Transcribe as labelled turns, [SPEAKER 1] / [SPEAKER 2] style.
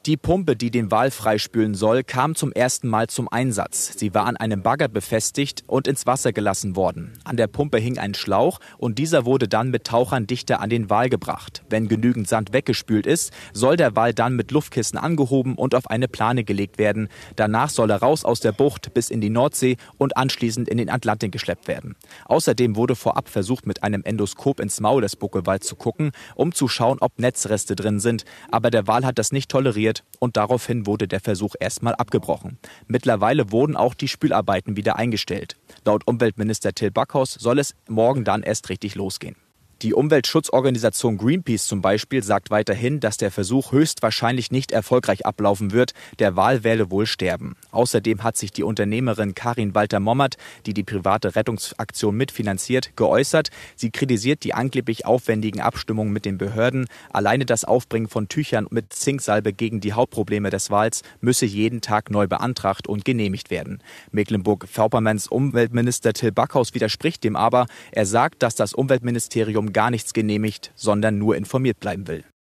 [SPEAKER 1] Die Pumpe, die den Wal freispülen soll, kam zum ersten Mal zum Einsatz. Sie war an einem Bagger befestigt und ins Wasser gelassen worden. An der Pumpe hing ein Schlauch und dieser wurde dann mit Tauchern dichter an den Wal gebracht. Wenn genügend Sand weggespült ist, soll der Wal dann mit Luftkissen angehoben und auf eine Plane gelegt werden. Danach soll er raus aus der Bucht bis in die Nordsee und anschließend in den Atlantik geschleppt werden. Außerdem wurde vorab versucht, mit einem Endoskop ins Maul des Buckelwals zu gucken, um zu schauen, ob Netzreste drin sind. Aber der Wal hat das nicht toleriert und daraufhin wurde der Versuch erstmal abgebrochen. Mittlerweile wurden auch die Spülarbeiten wieder eingestellt. Laut Umweltminister Till Backhaus soll es morgen dann erst richtig losgehen. Die Umweltschutzorganisation Greenpeace zum Beispiel sagt weiterhin, dass der Versuch höchstwahrscheinlich nicht erfolgreich ablaufen wird. Der Wal werde wohl sterben. Außerdem hat sich die Unternehmerin Karin Walter-Mommert, die die private Rettungsaktion mitfinanziert, geäußert. Sie kritisiert die angeblich aufwendigen Abstimmungen mit den Behörden. Alleine das Aufbringen von Tüchern mit Zinksalbe gegen die Hauptprobleme des Wals müsse jeden Tag neu beantragt und genehmigt werden. Mecklenburg-Vorpommerns Umweltminister Till Backhaus widerspricht dem aber. Er sagt, dass das Umweltministerium gar nichts genehmigt, sondern nur informiert bleiben will.